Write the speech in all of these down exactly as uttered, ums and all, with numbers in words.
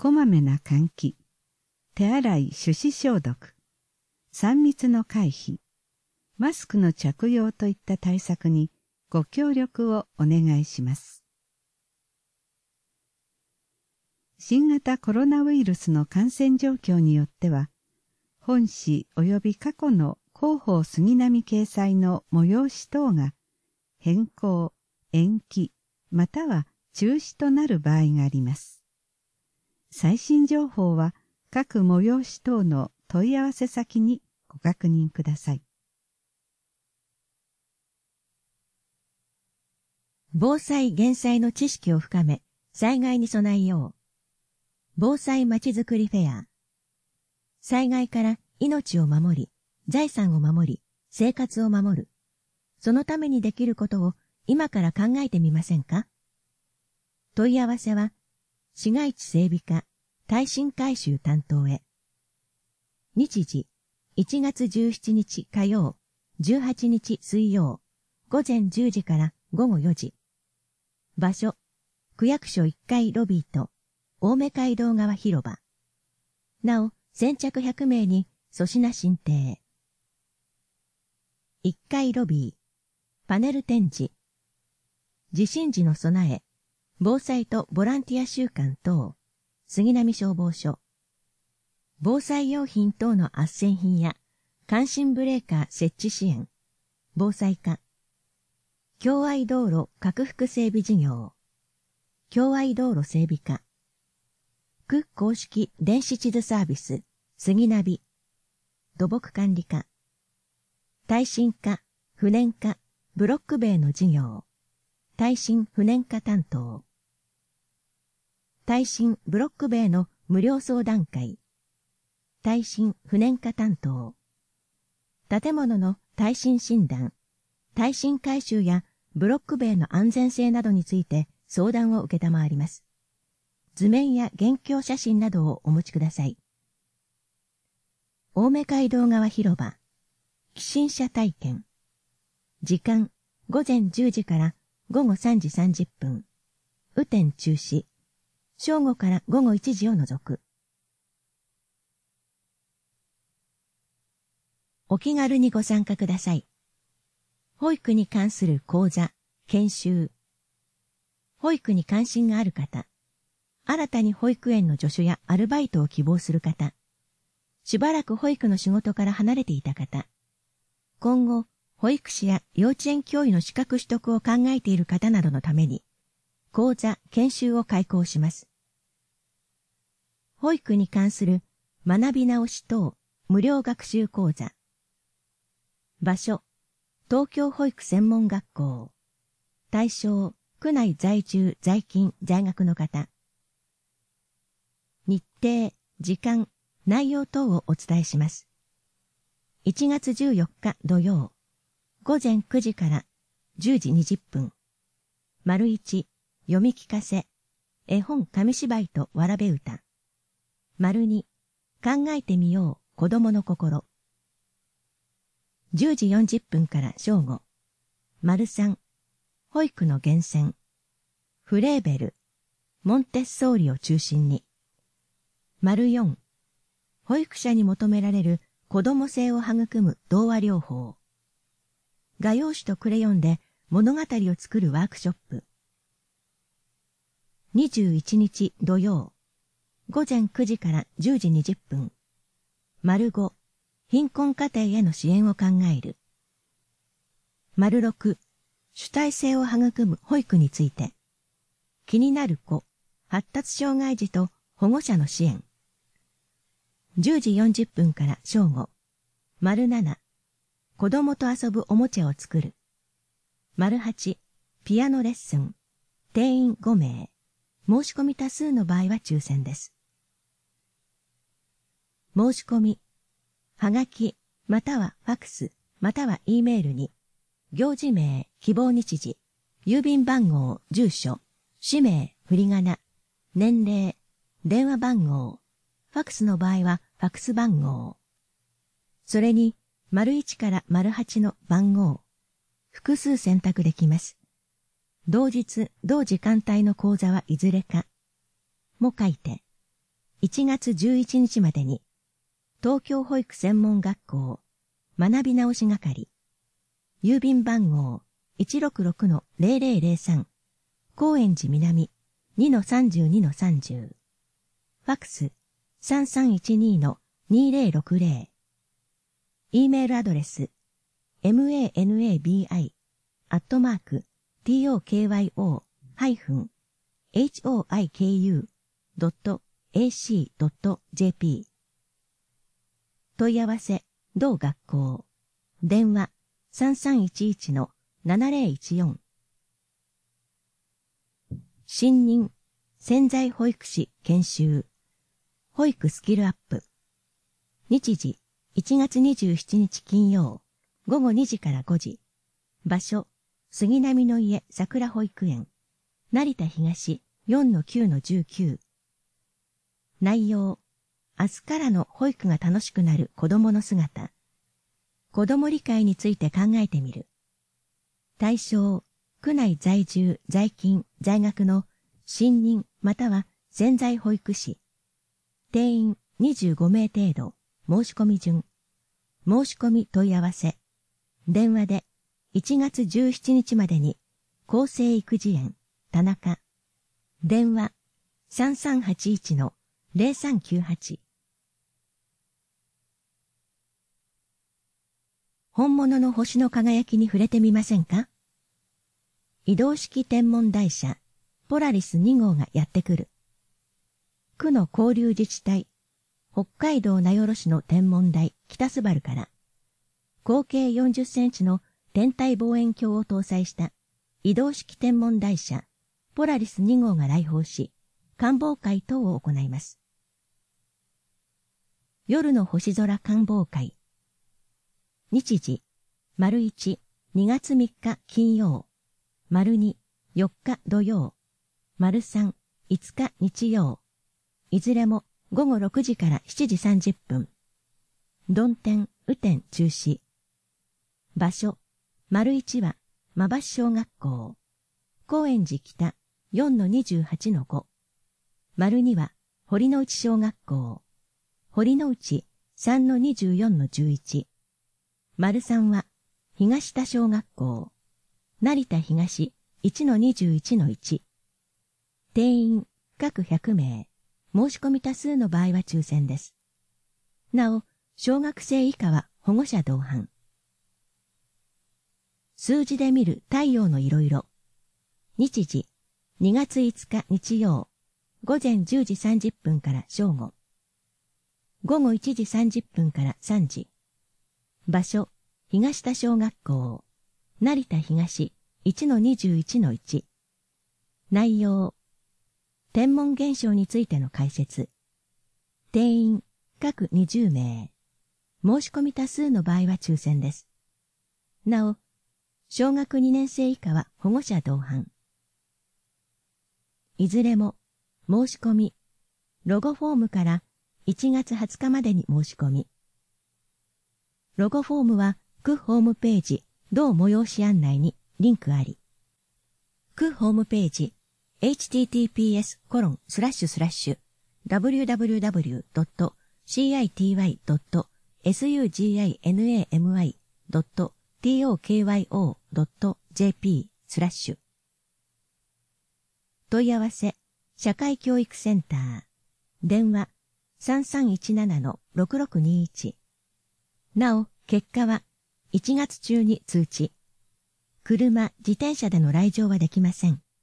こまめな換気、手洗い手指消毒、さん密の回避、マスクの着用といった対策にご協力をお願いします。新型コロナウイルスの感染状況によっては、本誌及び過去の広報杉並掲載の催し等が変更、延期、または中止となる場合があります。最新情報は各催し等の問い合わせ先にご確認ください。 防災・減災の知識を深め、災害に備えよう。防災まちづくりフェア。災害から命を守り、財産を守り、生活を守る。そのためにできることを今から考えてみませんか？問い合わせは、市街地整備課、耐震改修担当へ。日時、いちがつじゅうしちにち火曜、じゅうはちにち水曜、ごぜんじゅうじからごごよじ。場所、区役所いっかいロビーと、青梅街道側広場。なお、先着ひゃくめいに粗品進呈。いっかいロビー、パネル展示。地震時の備え、防災とボランティア週間等、杉並消防署。防災用品等の斡旋品や、感震ブレーカー設置支援、防災課。共愛道路拡幅整備事業、共愛道路整備課。区公式電子地図サービス、杉ナビ。土木管理課。耐震課、不燃課、ブロック塀の事業。耐震不燃化担当。耐震ブロック塀の無料相談会。耐震不燃化担当。建物の耐震診断、耐震改修やブロック塀の安全性などについて相談を受けたまわります。図面や現況写真などをお持ちください。青梅街道側広場、起震車体験。時間、ごぜんじゅうじからごごさんじさんじゅっぷん。雨天中止。正午からごごいちじを除く。お気軽にご参加ください。保育に関する講座、研修。保育に関心がある方、新たに保育園の助手やアルバイトを希望する方、しばらく保育の仕事から離れていた方、今後、保育士や幼稚園教諭の資格取得を考えている方などのために、講座、研修を開講します。保育に関する学び直し等無料学習講座。場所、東京保育専門学校。対象、区内在住、在勤、在学の方。日程、時間、内容等をお伝えします。いちがつじゅうよっか土曜、ごぜんくじからじゅうじにじゅっぷん。丸一、読み聞かせ、絵本紙芝居とわらべ歌。丸二、考えてみよう、子供の心。じゅうじよんじゅっぷんから正午。丸三、保育の源泉。フレーベル、モンテッソーリを中心に。丸四、保育者に求められる子供性を育む童話療法。画用紙とクレヨンで物語を作るワークショップ。にじゅういちにち土曜、ごぜんくじからじゅうじにじゅっぷん。丸ご、貧困家庭への支援を考える。丸ろく、主体性を育む保育について。気になる子、発達障害児と保護者の支援。じゅうじよんじゅっぷんから正午。丸なな、子供と遊ぶおもちゃを作る。丸はち、ピアノレッスン。定員ごめい。申し込み多数の場合は抽選です。申し込み、はがき、またはファクス、または E メールに、行事名、希望日時、郵便番号、住所、氏名、振り仮名、年齢、電話番号、ファクスの場合はファクス番号。それに、丸いちから丸はちの番号、複数選択できます。同日、同時間帯の講座はいずれか、も書いて、 いちがつじゅういちにちまでに、東京保育専門学校学び直し係、郵便番号 いちろくろくのゼロゼロゼロさん、高円寺南 にのさんじゅうにのさんじゅう、ファックス さんさんいちにのにゼロろくゼロ、E メールアドレス manabi アットマーク tokyo ハイフン hoiku ドット ac ドット jp 問い合わせ同学校電話 さんさんいちいちのななゼロいちよん新任潜在保育士研修保育スキルアップ日時いちがつにじゅうしちにち金曜ごごにじからごじ場所杉並の家桜保育園成田東 よんのきゅうのじゅうきゅう内容明日からの保育が楽しくなる子供の姿子供理解について考えてみる対象区内在住在勤在学の新任または潜在保育士定員にじゅうごめい程度申し込み順申し込み問い合わせ電話でいちがつじゅうしちにちまでに厚生育児園田中電話 さんさんはちいちのゼロさんきゅうはち 本物の星の輝きに触れてみませんか移動式天文台車ポラリスにごうがやってくる区の交流自治体北海道名寄市の天文台北スバルから口径よんじゅっセンチの天体望遠鏡を搭載した移動式天文台車ポラリスにごうが来訪し観望会等を行います。夜の星空観望会日時丸いち、にがつみっか金曜丸に、よっか土曜丸さん、いつか日曜いずれもごごろくじからしちじさんじゅっぷん曇天、雨天中止場所丸いちは馬橋小学校高円寺北 よんのにじゅうはちのご丸には堀之内小学校堀之内 さんのにじゅうよんのじゅういち丸さんは東田小学校成田東 いちのにじゅういちのいち定員各ひゃくめい申し込み多数の場合は抽選です。なお、小学生以下は保護者同伴。数字で見る太陽のいろいろ。日時、にがついつか日曜、ごぜんじゅうじさんじゅっぷんから正午。ごごいちじさんじゅっぷんからさんじ。場所、東田小学校、成田東 いちのにじゅういちのいち。内容、天文現象についての解説。定員、各にじゅうめい。申し込み多数の場合は抽選です。なお、小学にねん生以下は保護者同伴。いずれも、申し込み、ロゴフォームからいちがつはつかまでに申し込み。ロゴフォームは、区ホームページ、同催し案内にリンクあり。区ホームページ、エイチティーティーピーエスコロンスラッシュスラッシュダブリューダブリューダブリュードットシーアイティーワイドットエスユージーアイエヌエーエムアイドットティーオーケーワイオードットジェーピースラッシュ問い合わせ社会教育センター電話 さんさんいちななのろくろくにいち なお結果はいちがつ中に通知車自転車での来場はできません。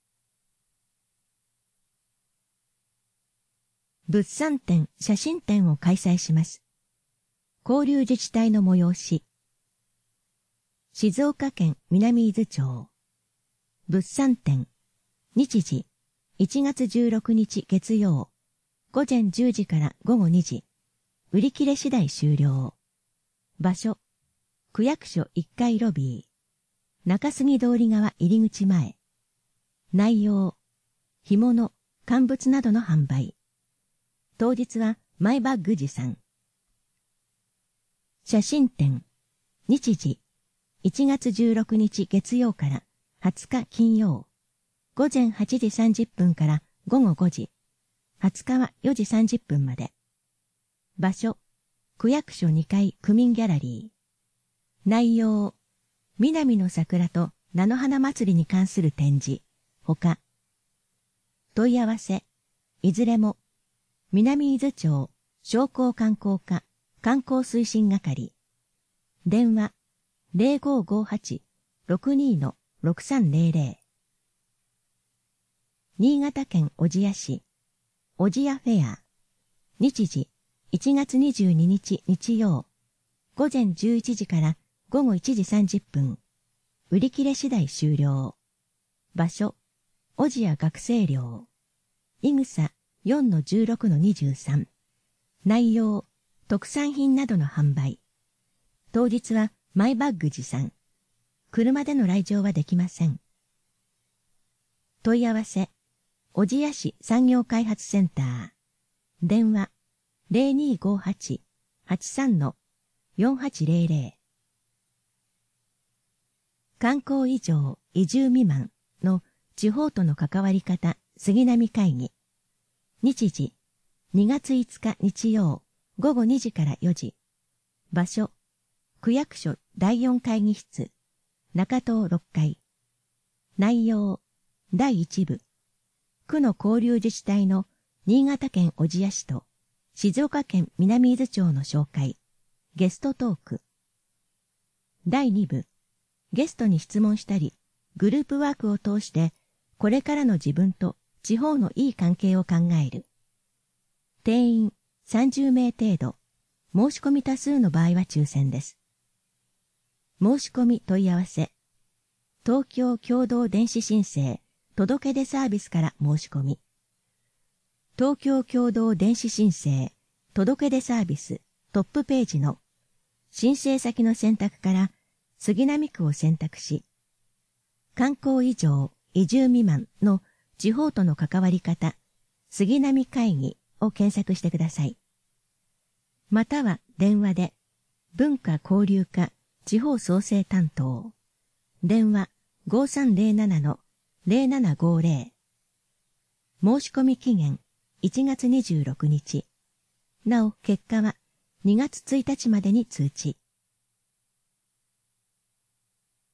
物産展、写真展を開催します。交流自治体の催し。静岡県南伊豆町。物産展。日時、いちがつじゅうろくにち月曜。ごぜんじゅうじからごごにじ。売り切れ次第終了。場所、区役所いっかいロビー。中杉通り側入り口前。内容、干物、乾物などの販売。当日はマイバッグ持参。写真展。日時。いちがつじゅうろくにち月曜からはつか金曜。ごぜんはちじさんじゅっぷんからごごごじ。 はつかはよじさんじゅっぷんまで。場所、区役所にかい区民ギャラリー。内容、南の桜と菜の花祭りに関する展示、ほか。問い合わせ、いずれも、南伊豆町商工観光課観光推進係。電話、ゼロごごはち ろくに ろくさんゼロゼロ。新潟県小千谷市、小千谷フェア。日時、いちがつにじゅうににち日曜。午前じゅういちじから午後いちじさんじゅっぷん。売り切れ次第終了。場所、小千谷学生寮。いぐさ よんのじゅうろくのにじゅうさん。内容、特産品などの販売。当日はマイバッグ持参。車での来場はできません。問い合わせ、小千谷市産業開発センター。電話、ゼロにごはち はちさんのよんはちゼロゼロ。観光移住、移住未満の地方との関わり方、杉並会議。日時、にがついつか日曜、午後にじからよじ。場所、区役所だいよん会議室、中東ろっかい。内容、だいいち部。区の交流自治体の新潟県小千谷市と静岡県南伊豆町の紹介、ゲストトーク。だいに部。ゲストに質問したり、グループワークを通して、これからの自分と地方のいい関係を考える。定員さんじゅうめい程度、申し込み多数の場合は抽選です。申し込み問い合わせ。東京共同電子申請届け出サービスから申し込み。東京共同電子申請届け出サービストップページの申請先の選択から杉並区を選択し、観光移住、移住未満の地方との関わり方、杉並会議を検索してください。または電話で、文化交流課地方創生担当。電話 ごさんゼロななのゼロななごゼロ。申し込み期限いちがつにじゅうろくにち。なお結果はにがつついたちまでに通知。